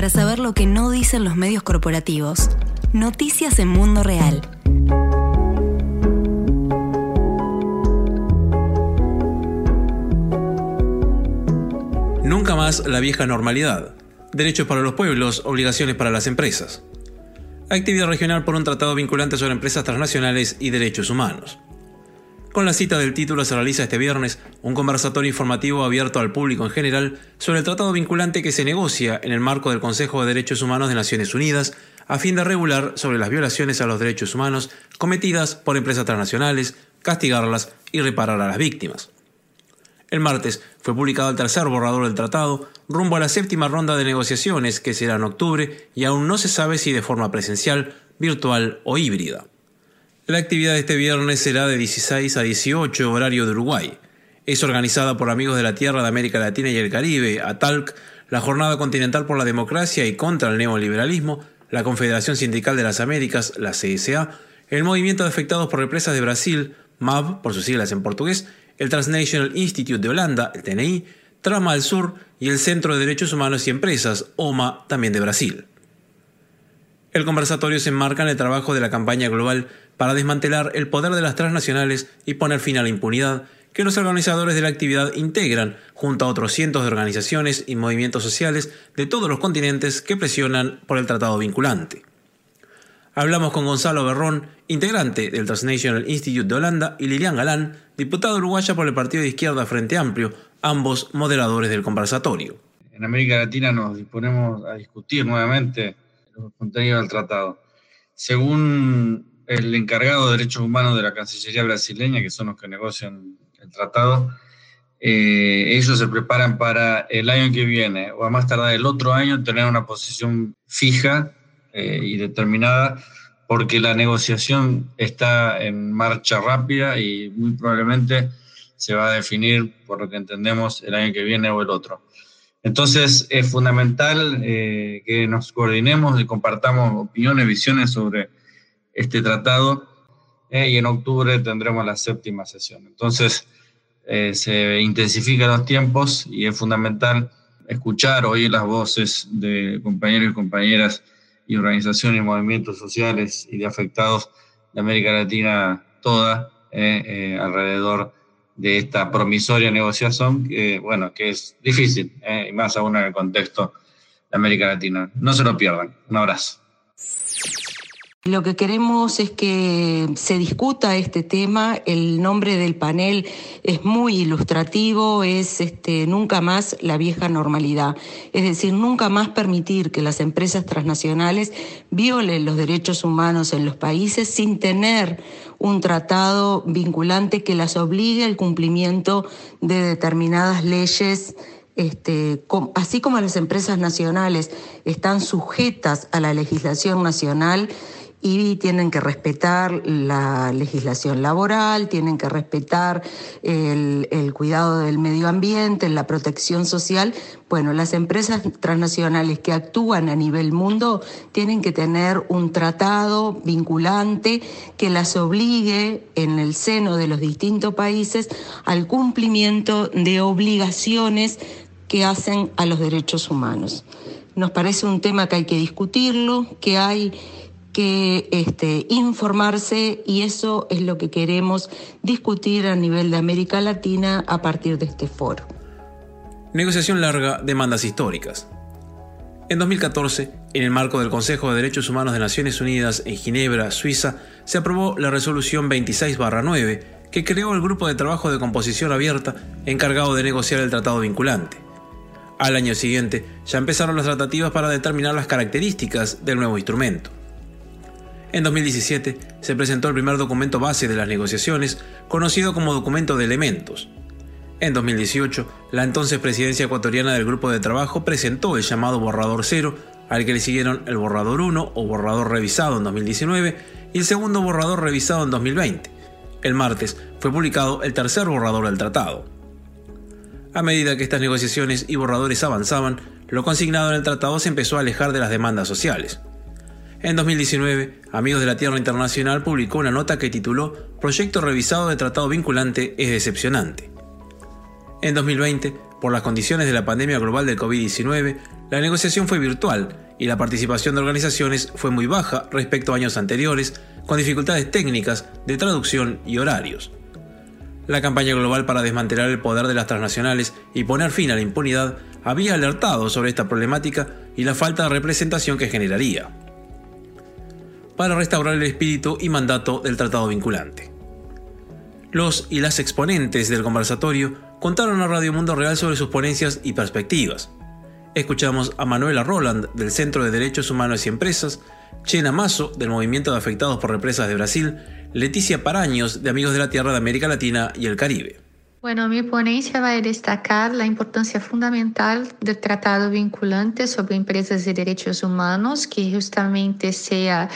Para saber lo que no dicen los medios corporativos. Noticias en Mundo Real. Nunca más la vieja normalidad. Derechos para los pueblos, obligaciones para las empresas. Actividad regional por un tratado vinculante sobre empresas transnacionales y derechos humanos. Con la cita del título se realiza este viernes un conversatorio informativo abierto al público en general sobre el tratado vinculante que se negocia en el marco del Consejo de Derechos Humanos de Naciones Unidas a fin de regular sobre las violaciones a los derechos humanos cometidas por empresas transnacionales, castigarlas y reparar a las víctimas. El martes fue publicado el tercer borrador del tratado rumbo a la séptima ronda de negociaciones que será en octubre y aún no se sabe si de forma presencial, virtual o híbrida. La actividad de este viernes será de 16 a 18 horario de Uruguay. Es organizada por Amigos de la Tierra de América Latina y el Caribe, ATALC, la Jornada Continental por la Democracia y contra el Neoliberalismo, la Confederación Sindical de las Américas, la CSA, el Movimiento de Afectados por Represas de Brasil, MAB, por sus siglas en portugués, el Transnational Institute de Holanda, el TNI, Trama al Sur y el Centro de Derechos Humanos y Empresas, OMA, también de Brasil. El conversatorio se enmarca en el trabajo de la campaña global para desmantelar el poder de las transnacionales y poner fin a la impunidad que los organizadores de la actividad integran junto a otros cientos de organizaciones y movimientos sociales de todos los continentes que presionan por el tratado vinculante. Hablamos con Gonzalo Berrón, integrante del Transnational Institute de Holanda, y Lilian Galán, diputada uruguaya por el partido de izquierda Frente Amplio, ambos moderadores del conversatorio. En América Latina nos disponemos a discutir nuevamente los contenidos del tratado. Según el encargado de Derechos Humanos de la Cancillería brasileña, que son los que negocian el tratado, ellos se preparan para el año que viene, o a más tardar el otro año, tener una posición fija y determinada, porque la negociación está en marcha rápida y muy probablemente se va a definir, por lo que entendemos, el año que viene o el otro. Entonces es fundamental que nos coordinemos y compartamos opiniones, visiones sobre este tratado y en octubre tendremos la séptima sesión. Entonces se intensifican los tiempos y es fundamental escuchar, oír las voces de compañeros y compañeras y organizaciones y movimientos sociales y de afectados de América Latina toda alrededor de esta promisoria negociación que es difícil, y más aún en el contexto de América Latina. No se lo pierdan. Un abrazo. Lo que queremos es que se discuta este tema. El nombre del panel es muy ilustrativo, es nunca más la vieja normalidad. Es decir, nunca más permitir que las empresas transnacionales violen los derechos humanos en los países sin tener un tratado vinculante que las obligue al cumplimiento de determinadas leyes. Así como las empresas nacionales están sujetas a la legislación nacional y tienen que respetar la legislación laboral, tienen que respetar el cuidado del medio ambiente, la protección social. Bueno, las empresas transnacionales que actúan a nivel mundo tienen que tener un tratado vinculante que las obligue en el seno de los distintos países al cumplimiento de obligaciones que hacen a los derechos humanos. Nos parece un tema que hay que discutirlo, que hay que informarse, y eso es lo que queremos discutir a nivel de América Latina a partir de este foro. Negociación larga, demandas históricas. En 2014, en el marco del Consejo de Derechos Humanos de Naciones Unidas en Ginebra, Suiza, se aprobó la resolución 26/9, que creó el grupo de trabajo de composición abierta encargado de negociar el tratado vinculante. Al año siguiente, ya empezaron las tratativas para determinar las características del nuevo instrumento. En 2017 se presentó el primer documento base de las negociaciones, conocido como documento de elementos. En 2018, la entonces presidencia ecuatoriana del grupo de trabajo presentó el llamado borrador 0, al que le siguieron el borrador 1 o borrador revisado en 2019 y el segundo borrador revisado en 2020. El martes fue publicado el tercer borrador del tratado. A medida que estas negociaciones y borradores avanzaban, lo consignado en el tratado se empezó a alejar de las demandas sociales. En 2019, Amigos de la Tierra Internacional publicó una nota que tituló «Proyecto revisado de tratado vinculante es decepcionante». En 2020, por las condiciones de la pandemia global del COVID-19, La negociación fue virtual y la participación de organizaciones fue muy baja respecto a años anteriores, con dificultades técnicas de traducción y horarios. La campaña global para desmantelar el poder de las transnacionales y poner fin a la impunidad había alertado sobre esta problemática y la falta de representación que generaría, para restaurar el espíritu y mandato del tratado vinculante. Los y las exponentes del conversatorio contaron a Radio Mundo Real sobre sus ponencias y perspectivas. Escuchamos a Manuela Roland, del Centro de Derechos Humanos y Empresas, Chena Mazo, del Movimiento de Afectados por Represas de Brasil, Leticia Paraños, de Amigos de la Tierra de América Latina y el Caribe. Bueno, mi ponencia va a destacar la importancia fundamental del tratado vinculante sobre empresas de derechos humanos, que justamente sea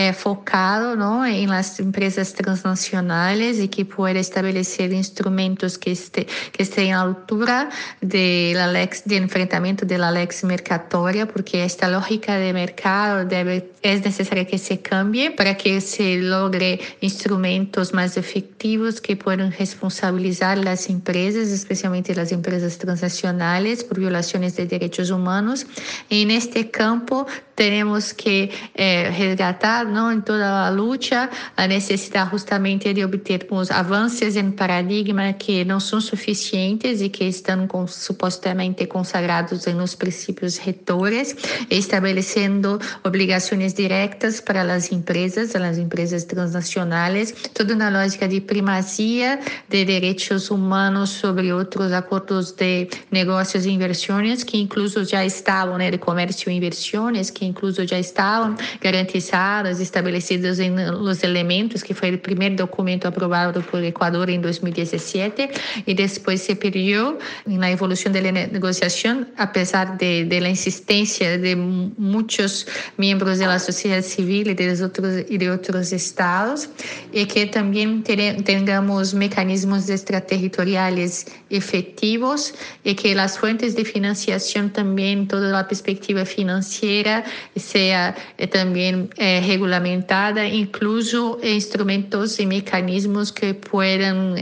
focado, ¿no?, en las empresas transnacionales y que pueda establecer instrumentos que estén a la altura de enfrentamiento de la lex mercatoria, porque esta lógica de mercado es necesaria que se cambie para que se logre instrumentos más efectivos que puedan responsabilizar las empresas, especialmente las empresas transnacionales, por violaciones de derechos humanos. En este campo tenemos que resgatar, ¿no?, en toda la lucha, la necesidad justamente de obter unos avances en paradigma que no son suficientes y que están supuestamente consagrados en los principios rectores, estableciendo obligaciones directas para las empresas transnacionales, toda una lógica de primacía de derechos humanos sobre otros acuerdos de negocios e inversiones que incluso ya estaban, de comercio e inversiones, que incluso ya estaban garantizadas, establecidas en los elementos, que fue el primer documento aprobado por Ecuador en 2017 y después se perdió en la evolución de la negociación a pesar de la insistencia de muchos miembros de la sociedad civil y de otros estados, y que también tengamos mecanismos extraterritoriales efectivos y que las fuentes de financiación también, toda la perspectiva financiera sea también regulamentada, incluso instrumentos y mecanismos que puedan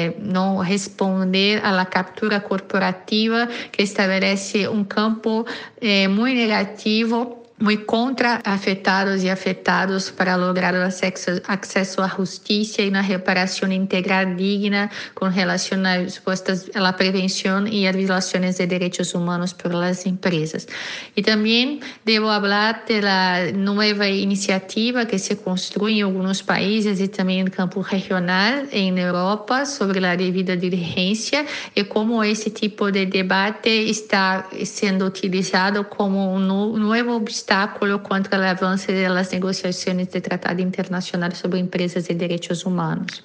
no responder a la captura corporativa que estabelece un campo muy negativo, muy contra afectados y afectados para lograr el acceso a justicia y una reparación integral digna con relación a la prevención y a violaciones de derechos humanos por las empresas. Y también debo hablar de la nueva iniciativa que se construye en algunos países y también en el campo regional en Europa sobre la debida diligencia y cómo ese tipo de debate está siendo utilizado como un nuevo obstáculo contra el avance de las negociaciones de Tratado Internacional sobre Empresas y Derechos Humanos.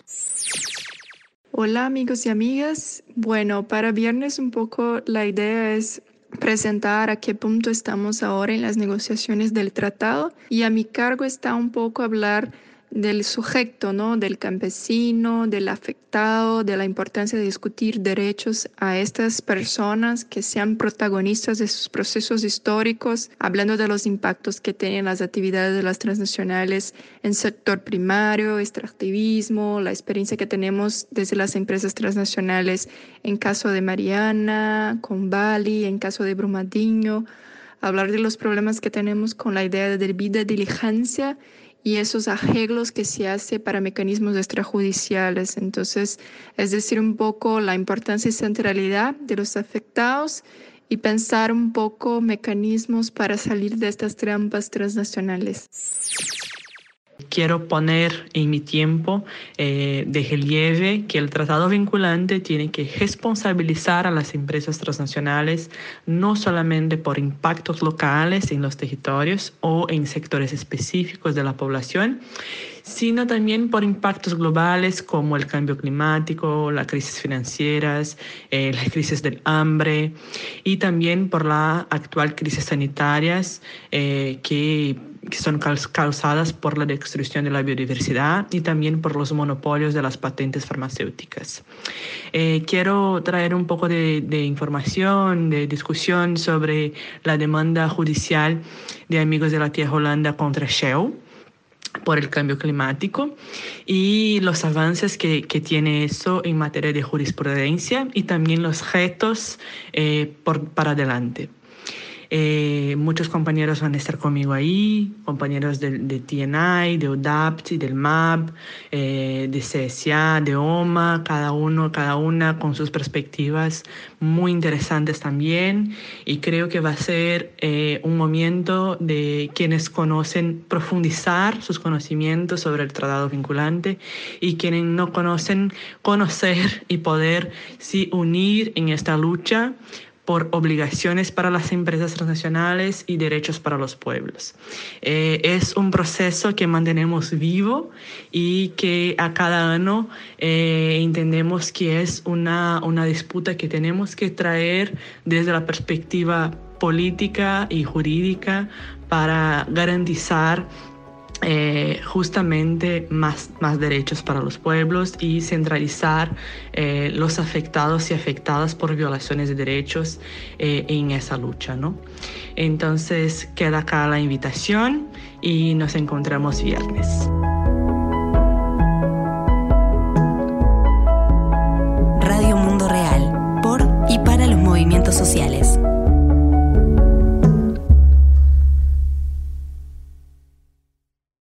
Hola amigos y amigas. Bueno, para viernes un poco la idea es presentar a qué punto estamos ahora en las negociaciones del tratado, y a mi cargo está un poco hablar del sujeto, ¿no?, del campesino, del afectado, de la importancia de discutir derechos a estas personas que sean protagonistas de sus procesos históricos, hablando de los impactos que tienen las actividades de las transnacionales en sector primario, extractivismo, la experiencia que tenemos desde las empresas transnacionales en caso de Mariana, con Bali, en caso de Brumadinho, hablar de los problemas que tenemos con la idea de debida diligencia y esos arreglos que se hace para mecanismos extrajudiciales. Entonces, es decir, un poco la importancia y centralidad de los afectados y pensar un poco mecanismos para salir de estas trampas transnacionales. Quiero poner en mi tiempo de relieve que el tratado vinculante tiene que responsabilizar a las empresas transnacionales no solamente por impactos locales en los territorios o en sectores específicos de la población, sino también por impactos globales como el cambio climático, las crisis financieras, las crisis del hambre y también por la actual crisis sanitarias que son causadas por la destrucción de la biodiversidad y también por los monopolios de las patentes farmacéuticas. Quiero traer un poco de información, de discusión sobre la demanda judicial de Amigos de la Tierra Holanda contra Shell por el cambio climático y los avances que tiene eso en materia de jurisprudencia y también los retos para adelante. Muchos compañeros van a estar conmigo ahí, compañeros de TNI, de UDAPT, del MAB, de CSA, de OMA, cada una con sus perspectivas muy interesantes también, y creo que va a ser un momento de quienes conocen profundizar sus conocimientos sobre el tratado vinculante y quienes no conocen conocer y poder sí unir en esta lucha por obligaciones para las empresas transnacionales y derechos para los pueblos. Es un proceso que mantenemos vivo y que a cada año entendemos que es una disputa que tenemos que traer desde la perspectiva política y jurídica para garantizar justamente más derechos para los pueblos y centralizar los afectados y afectadas por violaciones de derechos en esa lucha, ¿no? Entonces queda acá la invitación y nos encontramos viernes. Radio Mundo Real, por y para los movimientos sociales.